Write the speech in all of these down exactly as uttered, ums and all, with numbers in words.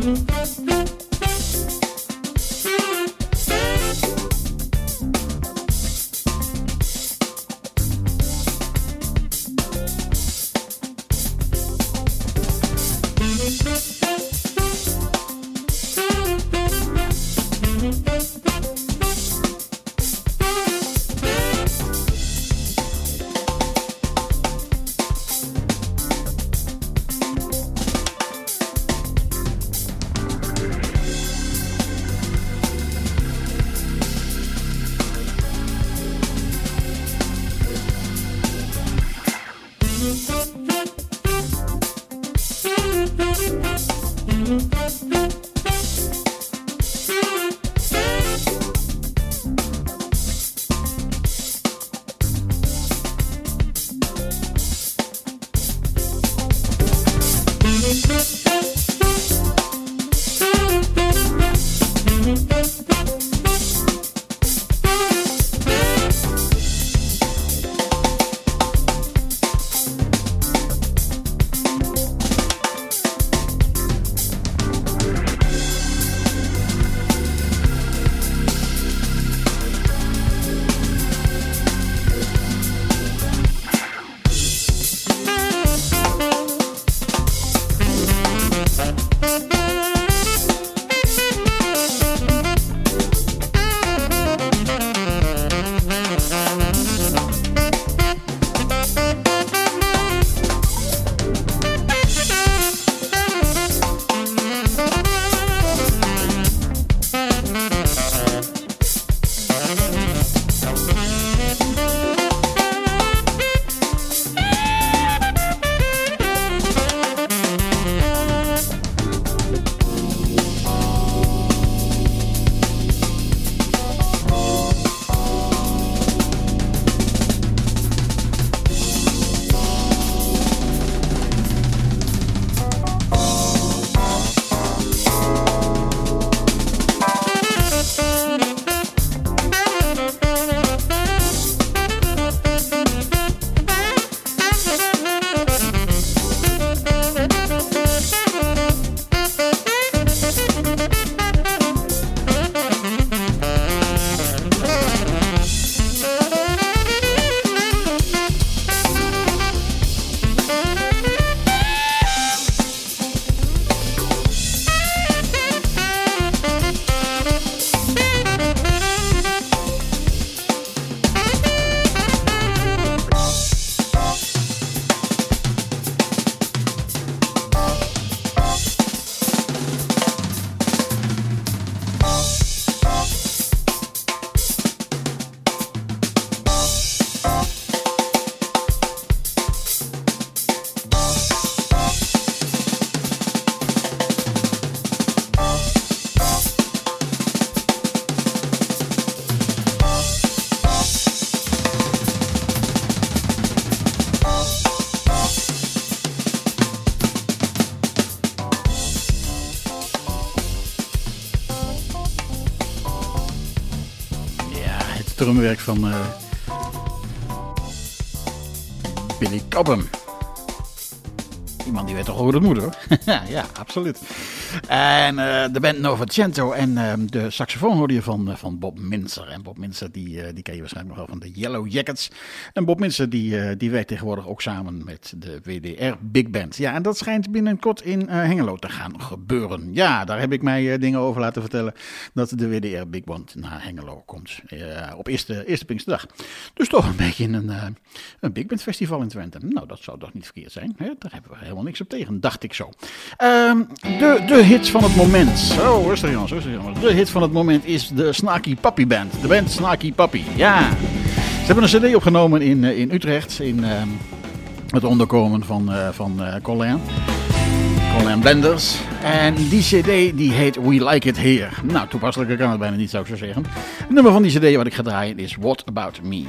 drumwerk van uh, Billy Cobham. Die man die weet toch hoe het moet, hoor. Ja, absoluut. En uh, de band Novecento en uh, de saxofoon hoorde je van, uh, van Bob Minzer. En Bob Minzer die, uh, die ken je waarschijnlijk nog wel van de Yellow Jackets. En Bob Minzer die, uh, die werkt tegenwoordig ook samen met de W D R Big Band. Ja, en dat schijnt binnenkort in uh, Hengelo te gaan gebeuren. Ja, daar heb ik mij uh, dingen over laten vertellen dat de W D R Big Band naar Hengelo komt. Uh, op eerste, eerste Pinksterdag. Dus toch een beetje een, uh, een Big Band festival in Twente. Nou, dat zou toch niet verkeerd zijn. Hè? Daar hebben we helemaal niks op tegen, dacht ik zo. Uh, de, de hit van het moment. Oh, rustig jongens, rustig jongens. De hit van het moment is de Snarky Puppy Band. De band Snarky Puppy, ja. Ze hebben een cd opgenomen in, in Utrecht. In uh, het onderkomen van, uh, van uh, Colin. Colin Blenders. En die cd die heet We Like It Here. Nou, toepasselijker kan het bijna niet, zou ik zo zeggen. Het nummer van die cd wat ik ga draaien is What About Me.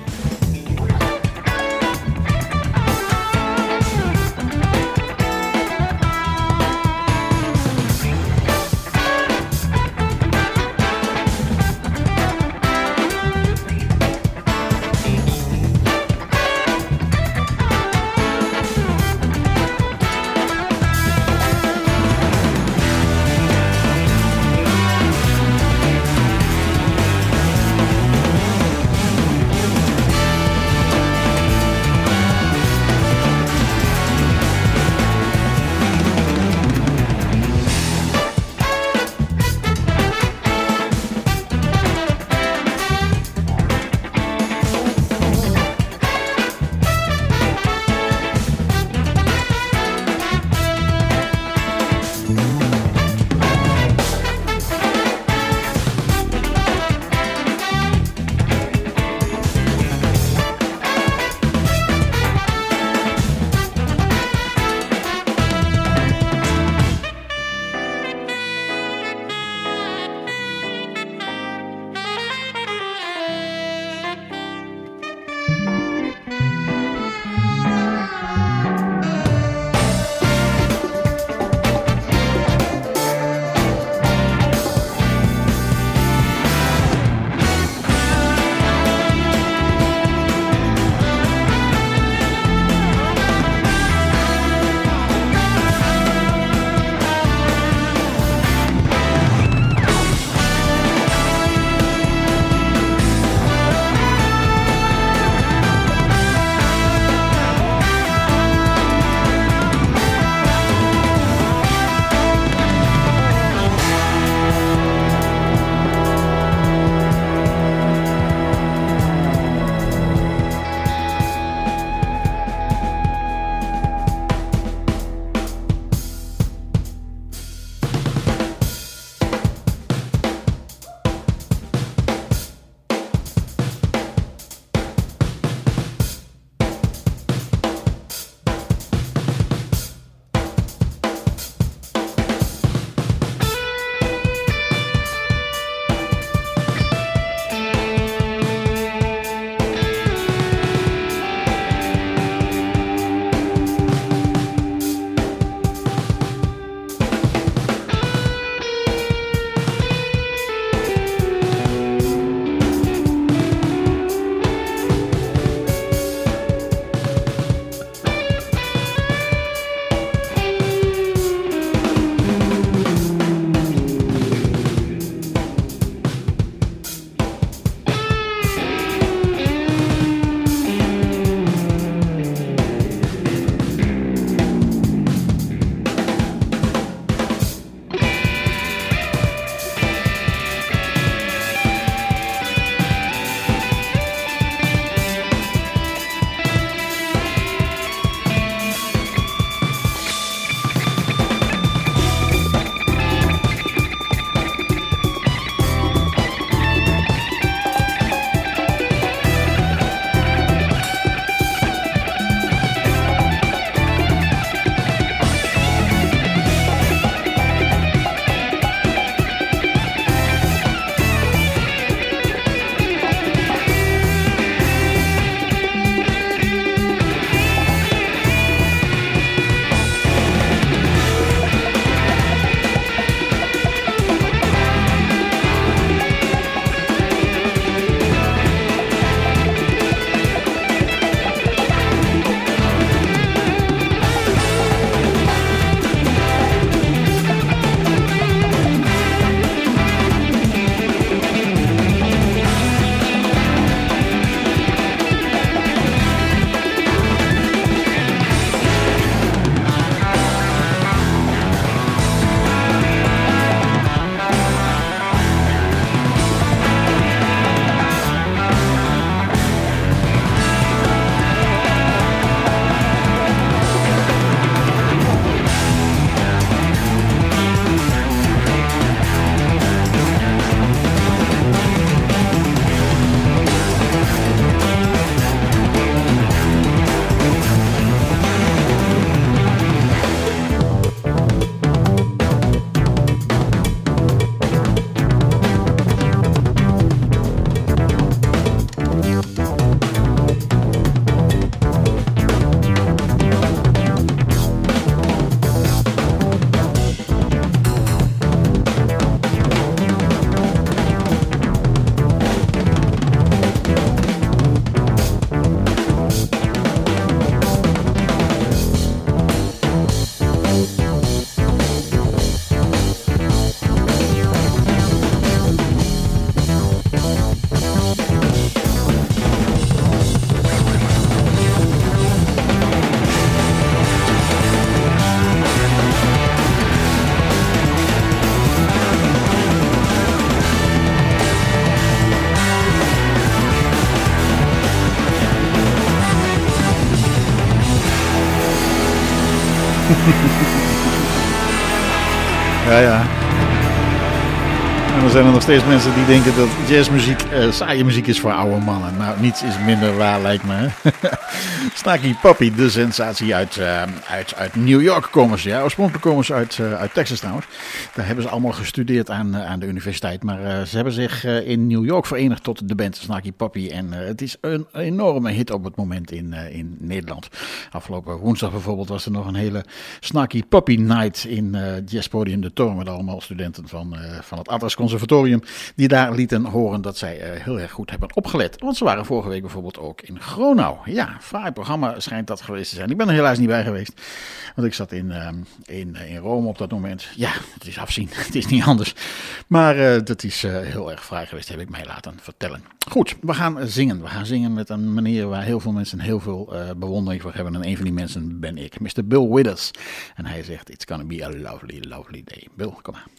Ja, ja. En dan zijn er nog steeds mensen die denken dat jazzmuziek uh, saaie muziek is voor oude mannen. Nou, niets is minder waar, lijkt me. Snarky Puppy, de sensatie uit, uh, uit, uit New York komen ze. Ja, oorspronkelijk komen ze uit, uh, uit Texas trouwens. Daar hebben ze allemaal gestudeerd aan, uh, aan de universiteit. Maar uh, ze hebben zich uh, in New York verenigd tot de band Snarky Puppy. En uh, het is een enorme hit op het moment in, uh, in Nederland. Afgelopen woensdag bijvoorbeeld was er nog een hele Snarky Puppy Night in uh, Jazzpodium De Toren. Met allemaal studenten van, uh, van het Atlas Conservatorium. Die daar lieten horen dat zij uh, heel erg goed hebben opgelet. Want ze waren vorige week bijvoorbeeld ook in Gronau. Ja, fraai programma schijnt dat geweest te zijn. Ik ben er helaas niet bij geweest. Want ik zat in, uh, in, in Rome op dat moment. Ja, het is afzien. Het is niet anders. Maar uh, dat is uh, heel erg fraai geweest, heb ik mij laten vertellen. Goed, we gaan zingen. We gaan zingen met een meneer waar heel veel mensen heel veel uh, bewondering voor hebben. En een van die mensen ben ik, mister Bill Withers. En hij zegt, it's gonna be a lovely, lovely day. Bill, kom maar.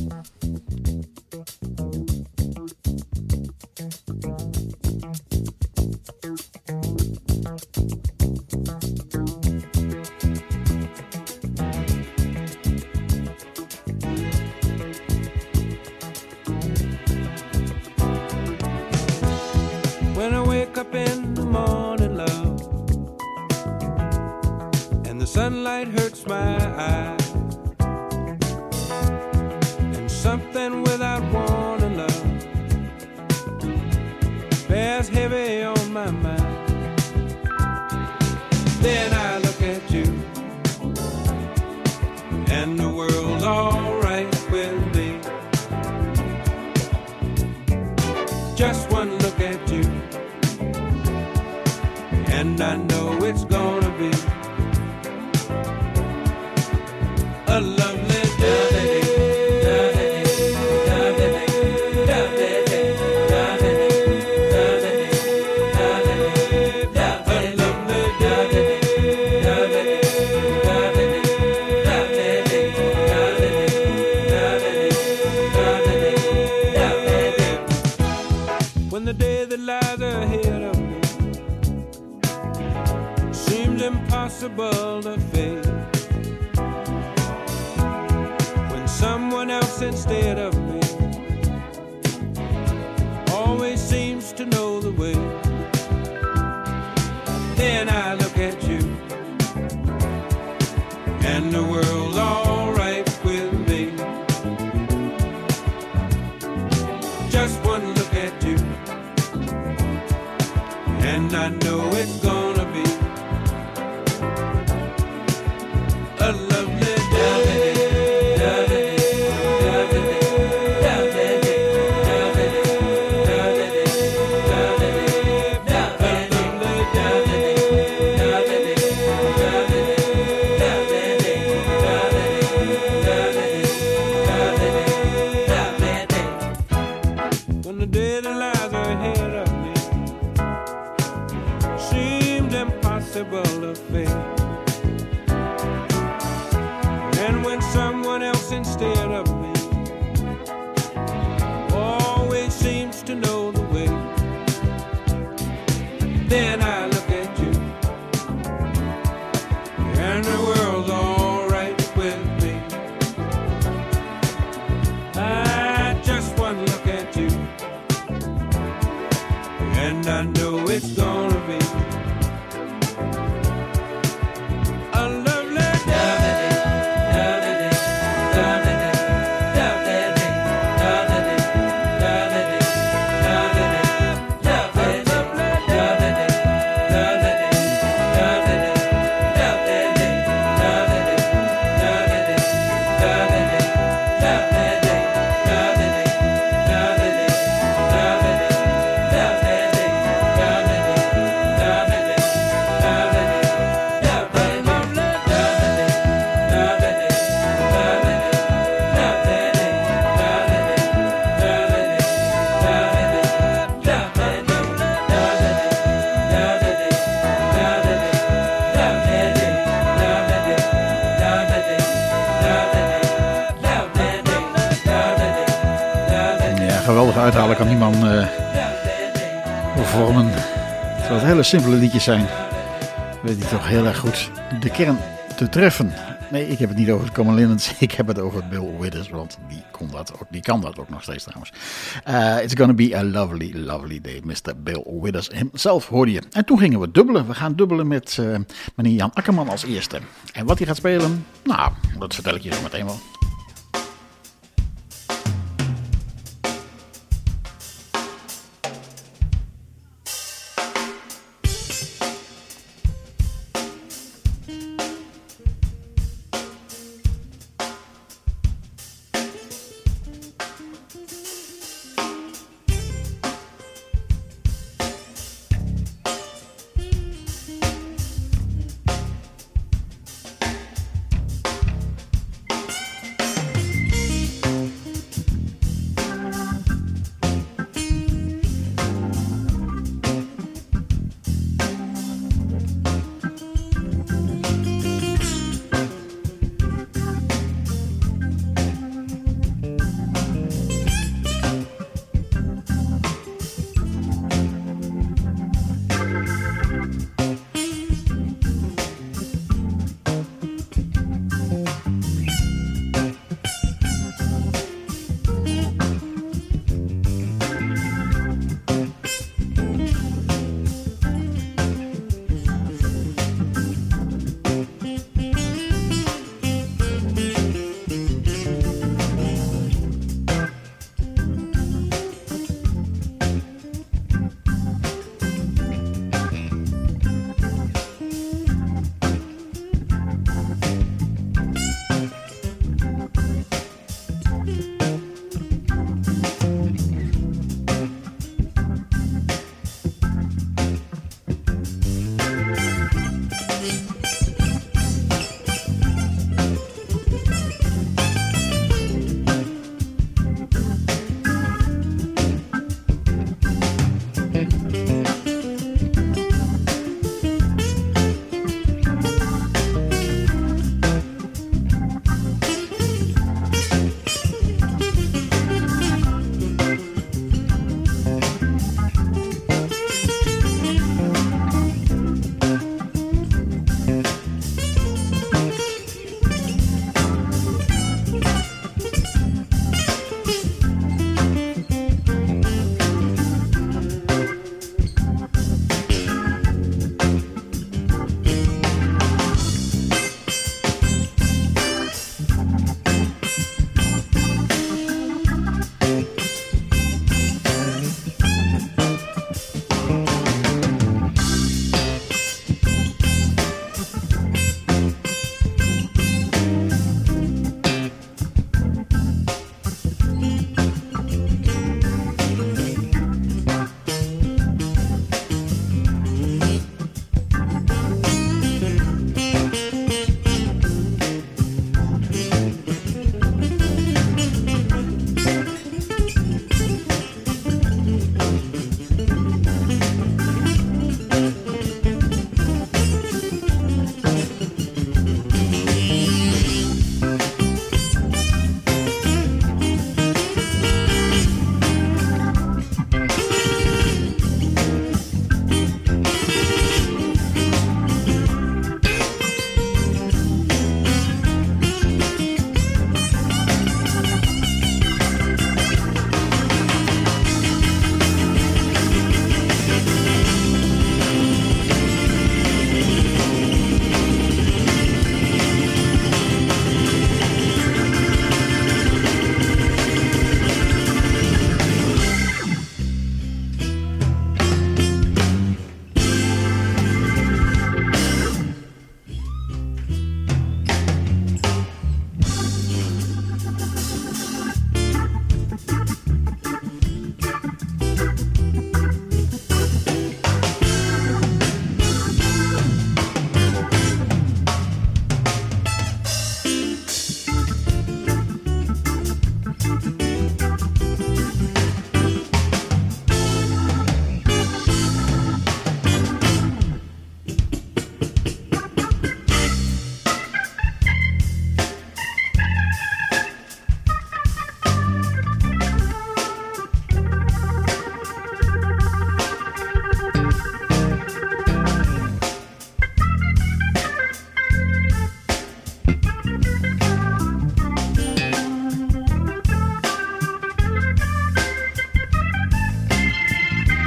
When I wake up in the morning, love, and the sunlight hurts my eyes, and something without warning, love, bears heavy on my mind. Then I look at you, and the world's alright with me. Just one look at you, and I know it's gonna be a lovely day. When the day that lies ahead of me seems impossible to face, when someone else instead of me always seems to know the way, then I look at you, and the world's alright with me. Just one look at you, and I know it's gonna be a lovely day. When the day that lies ahead of me seems impossible to face, and when someone else instead of me always seems to know the way, then I look at you, and the world's alright with me. I just one look at you, and I know it's gonna be a lovely day. Geweldig uithalen kan niemand uh, vormen. Terwijl het hele simpele liedjes zijn, weet hij toch heel erg goed de kern te treffen. Nee, ik heb het niet over de Common Linnets. Ik heb het over Bill Withers, want die, kon dat ook, die kan dat ook nog steeds trouwens. Uh, it's gonna be a lovely, lovely day. mister Bill Withers himself hoorde je. En toen gingen we dubbelen. We gaan dubbelen met uh, meneer Jan Akkerman als eerste. En wat hij gaat spelen, nou, dat vertel ik je zo meteen wel.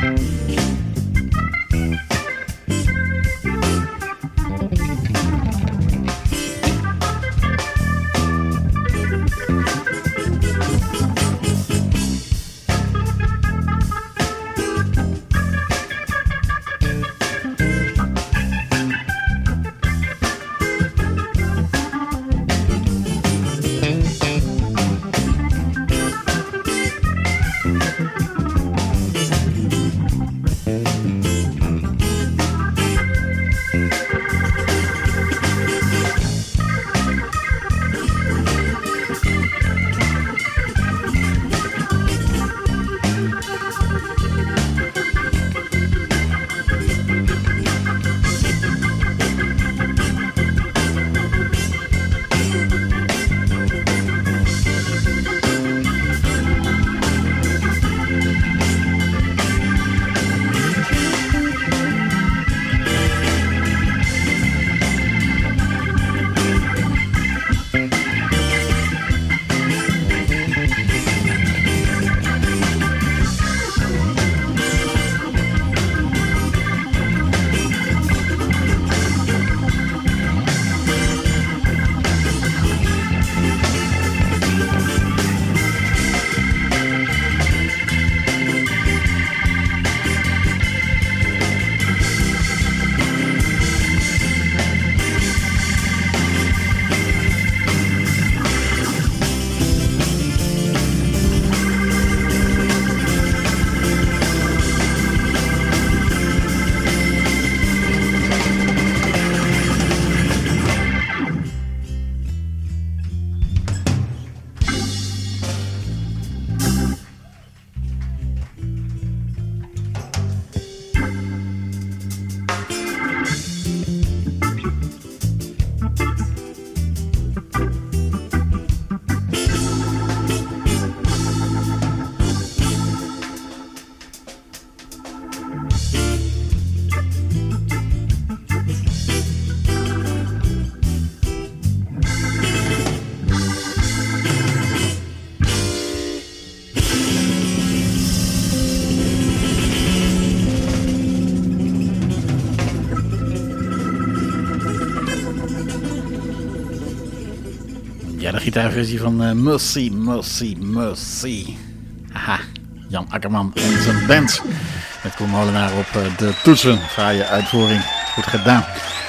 Ja, de gitaarversie van uh, Mercy, Mercy, Mercy. Haha, Jan Akkerman en zijn band. Met Koen Molenaar op uh, de toetsen. Fraaie uitvoering, goed gedaan.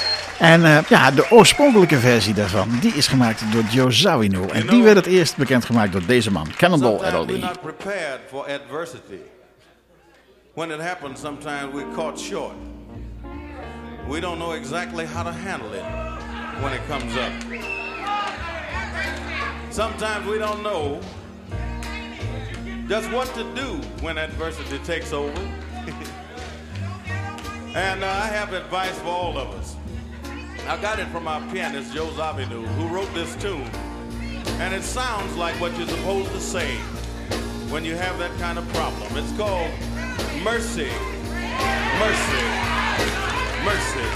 En uh, ja, de oorspronkelijke versie daarvan, die is gemaakt door Joe Zawinul. En die werd het eerst bekendgemaakt door deze man, Cannonball Adderley. We're not prepared for adversity. When it happens, sometimes we're caught short. We don't know exactly how to handle it when it comes up. Sometimes we don't know just what to do when adversity takes over. And uh, I have advice for all of us. I got it from our pianist, Joe Zawinul, who wrote this tune. And it sounds like what you're supposed to say when you have that kind of problem. It's called Mercy, Mercy, Mercy.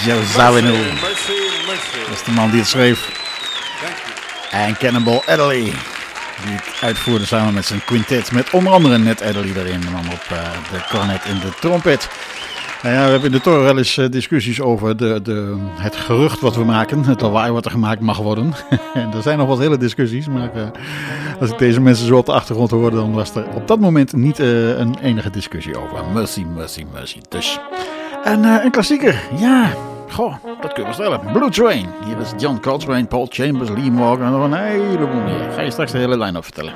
Joe Zawinul. Mercy, mercy. Dat is de man die het schreef. Thank you. En Cannonball Adderley, die het uitvoerde samen met zijn quintet. Met onder andere Ned Adderley erin, de man op uh, de cornet en de trompet. Nou ja, we hebben in de toren wel eens uh, discussies over de, de, het gerucht wat we maken. Het lawaai wat er gemaakt mag worden. En er zijn nog wat hele discussies. Maar uh, als ik deze mensen zo op de achtergrond hoorde, dan was er op dat moment niet uh, een enige discussie over. Mercy, mercy, mercy. Dus. En uh, een klassieker. Ja, goh, dat kun je wel stellen. Blue Train. Hier was John Coltrane, Paul Chambers, Lee Morgan en nog een heleboel meer. Ga je straks de hele lijn op vertellen.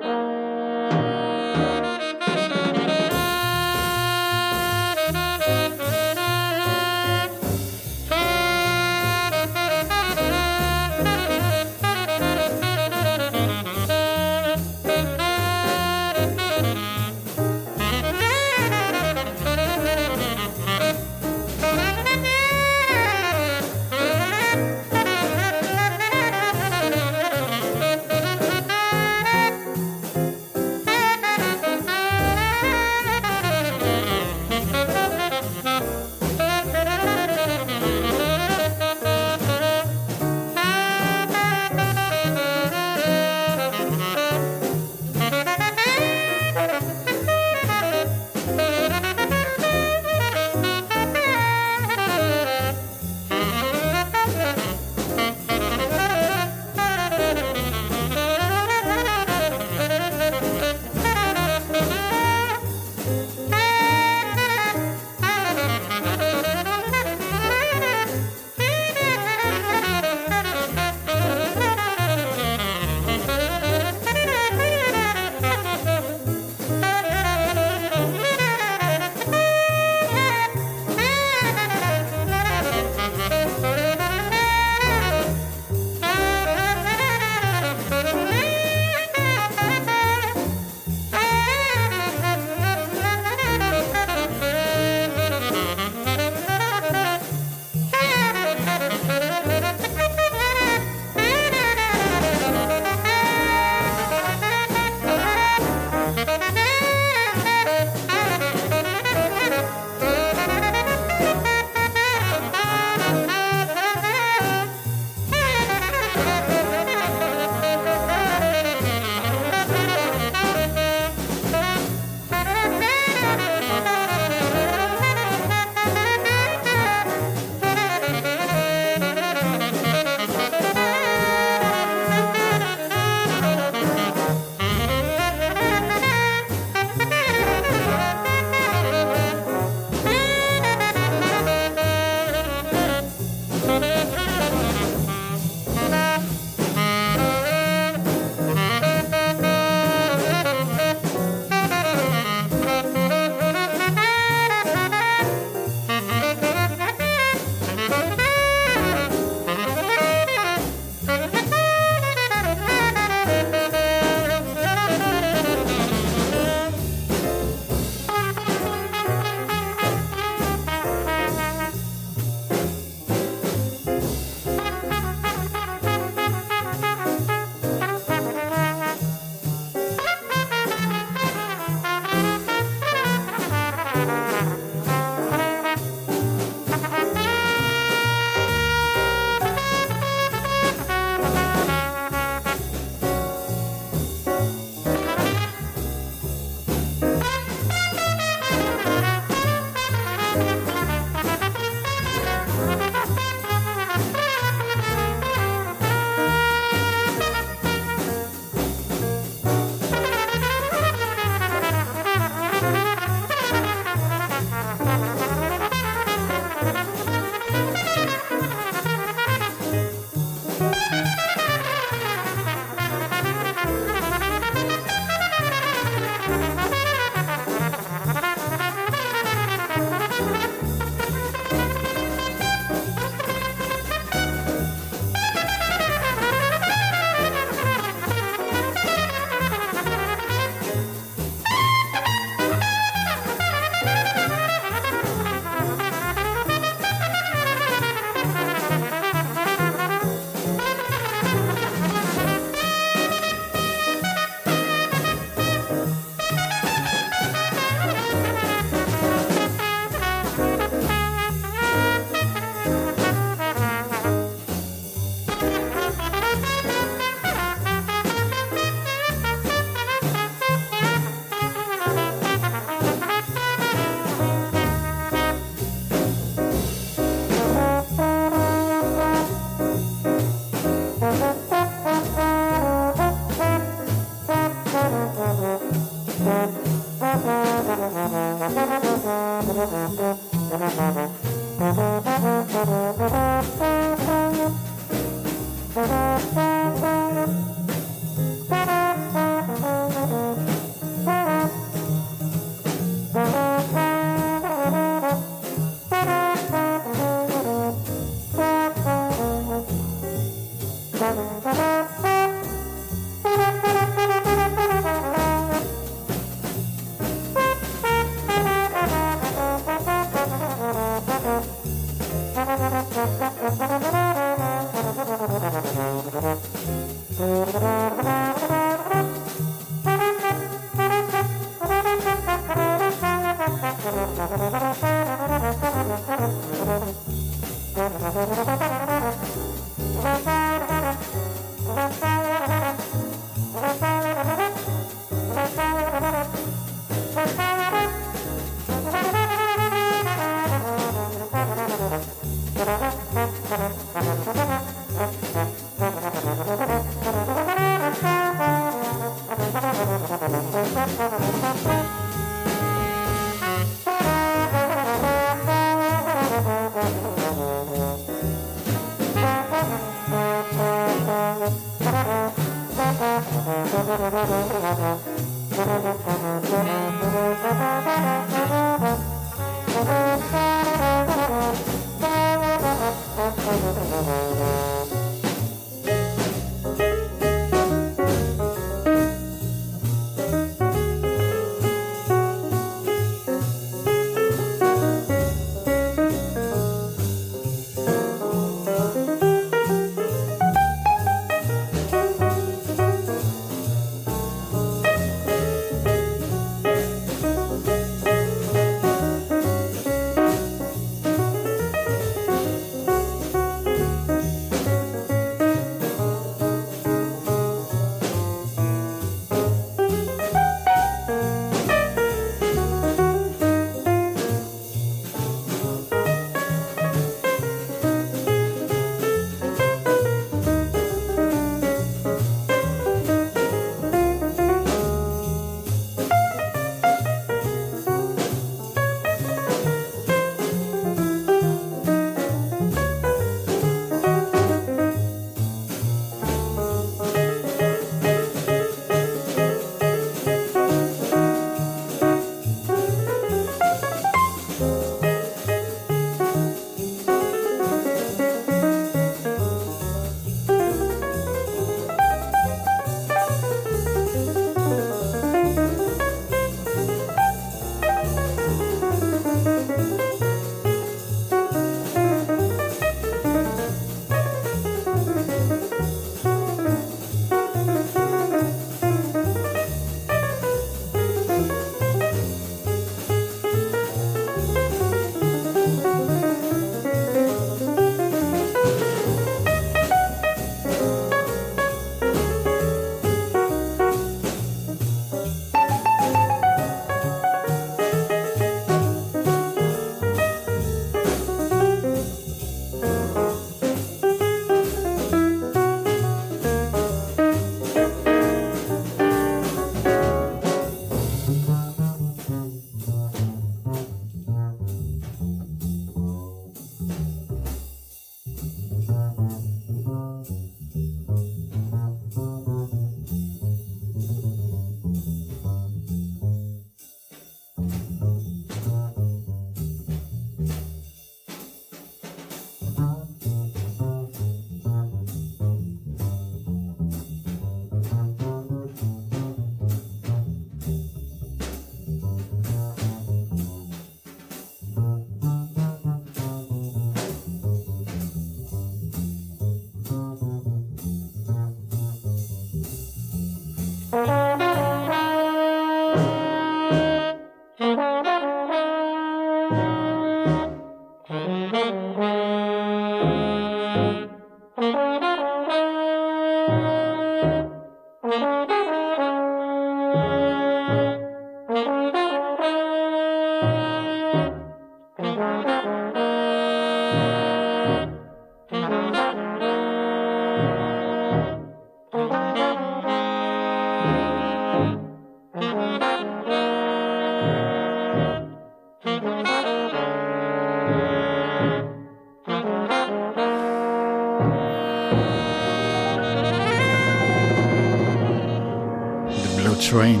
Train.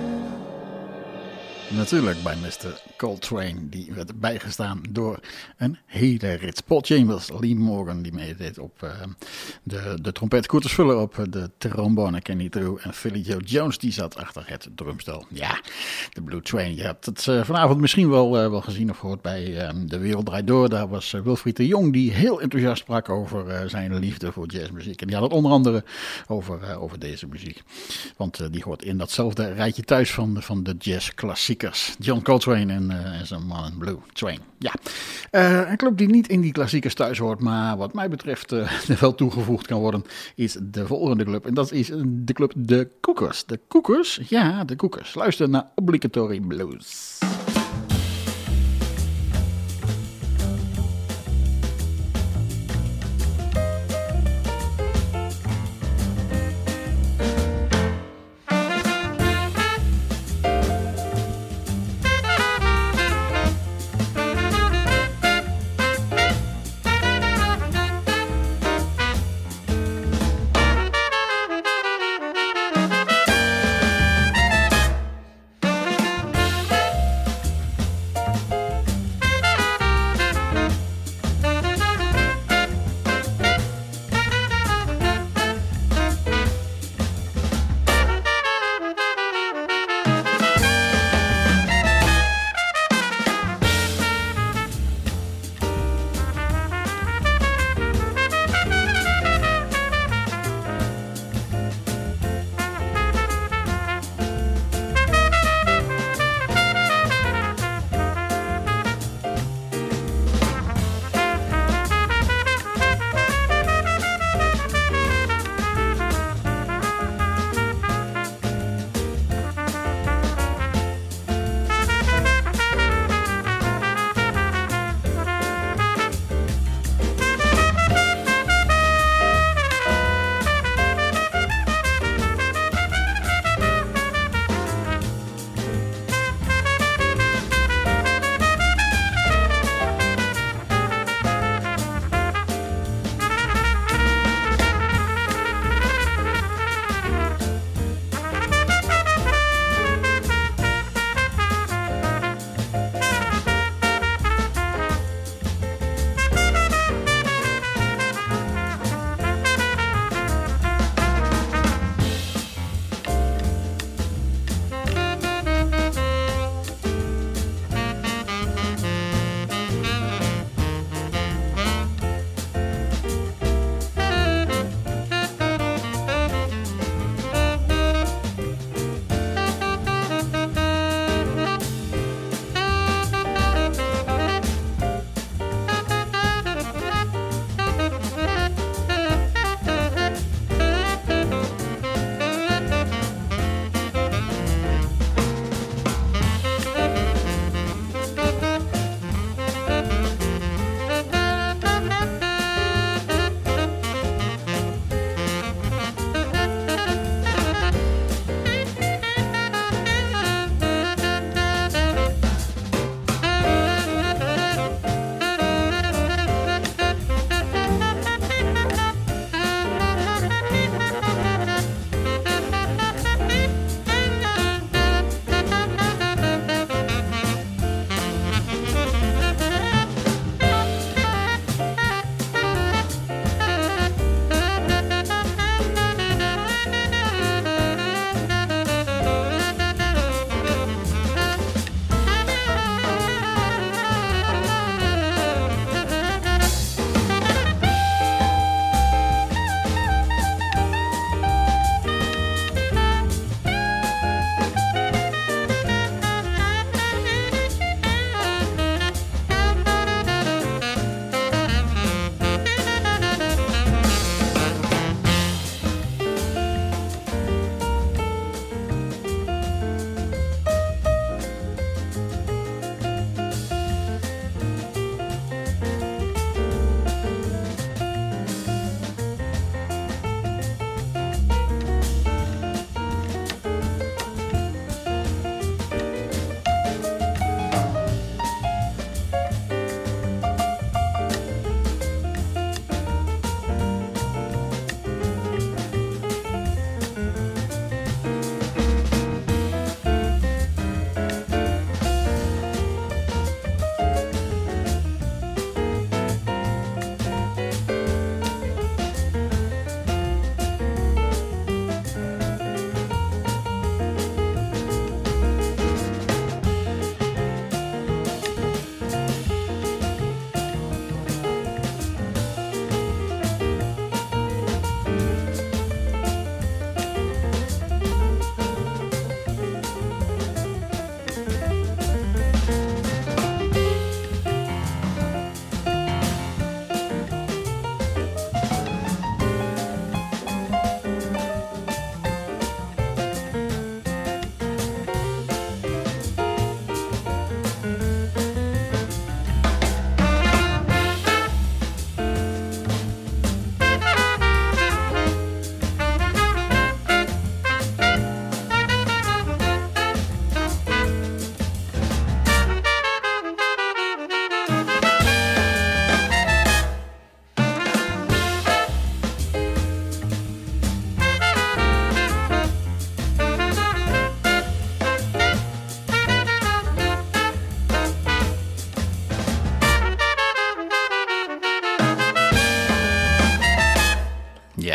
Natuurlijk bij mister Coltrane, die werd bijgestaan door een hele rits. Paul Chambers, Lee Morgan, die meedeed op uh, de, de trompet, Curtis Fuller op de trombone, Kenny Drew en Philly Joe Jones, die zat achter het drumstel. Ja, de Blue Train. Je hebt het uh, vanavond misschien wel, uh, wel gezien of gehoord bij uh, De Wereld Draait Door. Daar was uh, Wilfried de Jong, die heel enthousiast sprak over uh, zijn liefde voor jazzmuziek. En die had het onder andere over, uh, over deze muziek. Want uh, die hoort in datzelfde rijtje thuis van, van de jazzklassiekers. John Coltrane en, uh, en zijn man Blue Train. Ja, uh, een club die niet in die klassiekers thuis hoort, maar wat mij betreft uh, er wel toegevoegd kan worden, is de volgende club. En dat is de club De Koekers. De Koekers? Ja, De Koekers. Luister naar Obligatory Blues.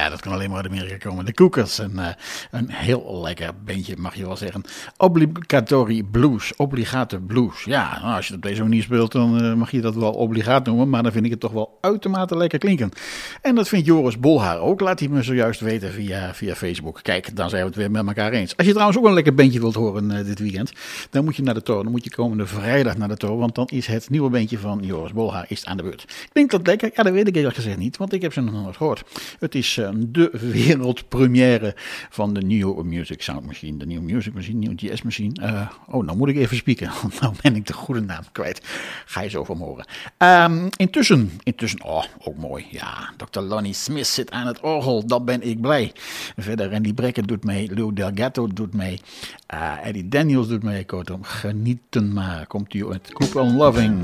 ja, dat kan alleen maar uit Amerika komen. De Cookers, een, uh, een heel lekker bandje, mag je wel zeggen. Obligatory blues, obligate blues. Ja, nou, als je het op deze manier speelt, dan uh, mag je dat wel obligaat noemen, maar dan vind ik het toch wel uitermate lekker klinken. En dat vindt Joris Bolhaar ook, laat hij me zojuist weten via, via Facebook. Kijk, dan zijn we het weer met elkaar eens. Als je trouwens ook een lekker bandje wilt horen uh, dit weekend, dan moet je naar de toren. Dan moet je komende vrijdag naar de toren, want dan is het nieuwe bandje van Joris Bolhaar is aan de beurt. Klinkt dat lekker? Ja, dat weet ik eerlijk gezegd niet, want ik heb ze nog nooit gehoord. Het is uh, de wereldpremière van de New Music Sound Machine, de New Music Machine, New Jazz Machine. Uh, oh, nou moet ik even spieken, want nou ben ik de goede naam kwijt. Ga je zo van horen. Um, intussen, intussen, oh, ook mooi. Ja, dokter Lonnie Smith zit aan het orgel, dat ben ik blij. Verder Randy Brecker doet mee, Lou Delgato doet mee, uh, Eddie Daniels doet mee. Kortom, genieten maar. Komt u met Keep on Loving.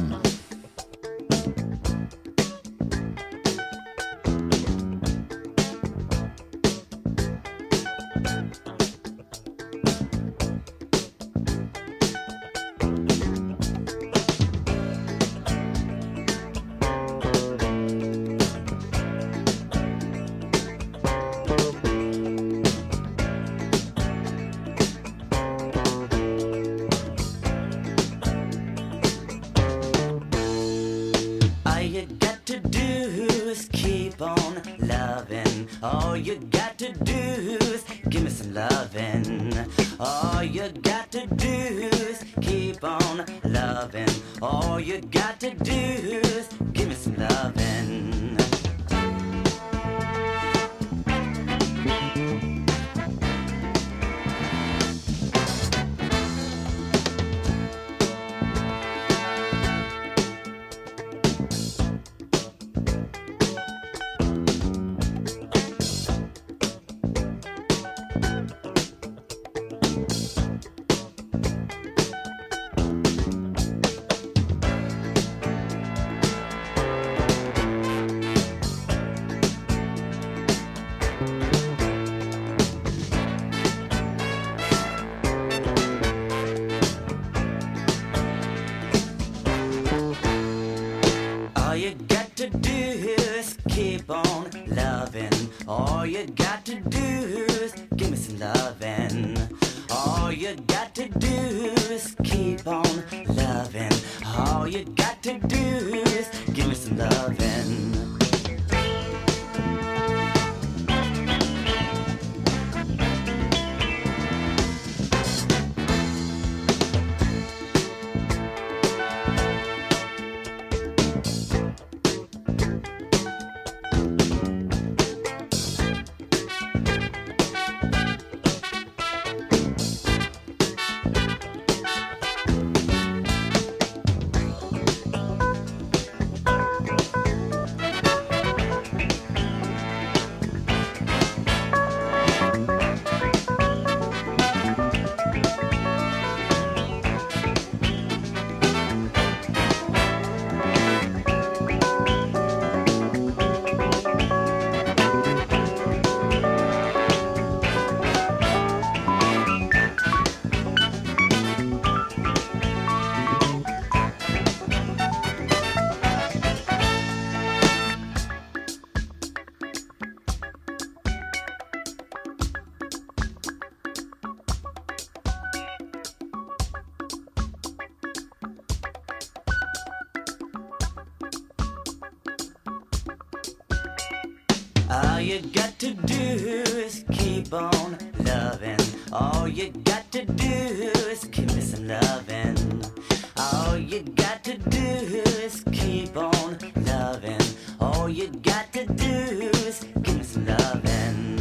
All you got to do is give me some lovin'. All you got to do is keep on lovin'. All you got to do is give me some lovin'. All you got to do is give me some lovin'. All you got to do is keep on lovin'. All you got to do is give me some lovin'. All you got to do is keep on loving. All you got to do is give me some loving. All you got to do is keep on loving. All you got to do is give me some loving.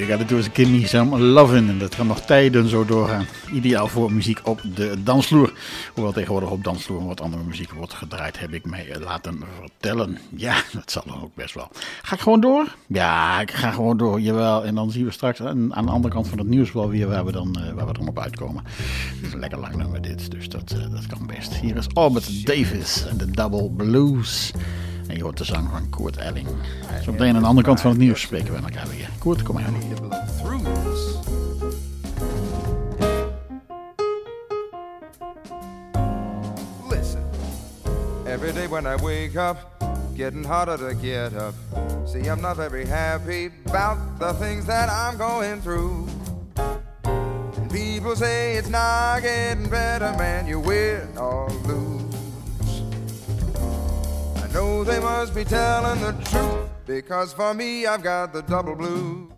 gotta do is give me some lovin'. En dat kan nog tijden zo doorgaan. Ideaal voor muziek op de dansvloer. Hoewel tegenwoordig op dansvloer wat andere muziek wordt gedraaid, heb ik mij laten vertellen. Ja, dat zal dan ook best wel. Ga ik gewoon door? Ja, ik ga gewoon door. Jawel. En dan zien we straks aan, aan de andere kant van het nieuws wel weer waar we dan, uh, waar we dan op uitkomen. Het is een lekker lang nummer dit, dus dat, uh, dat kan best. Hier is Albert Davis en de Double Blues. En je hoort de zang van Kurt Elling. Zo meteen aan de andere kant van het nieuws spreken we elkaar weer. Kurt, kom maar. Listen, every day when I wake up, getting harder to get up. See, I'm not very happy about the things that I'm going through. And people say it's not getting better, man, you win or lose. I know they must be telling the truth, because for me I've got the double blues.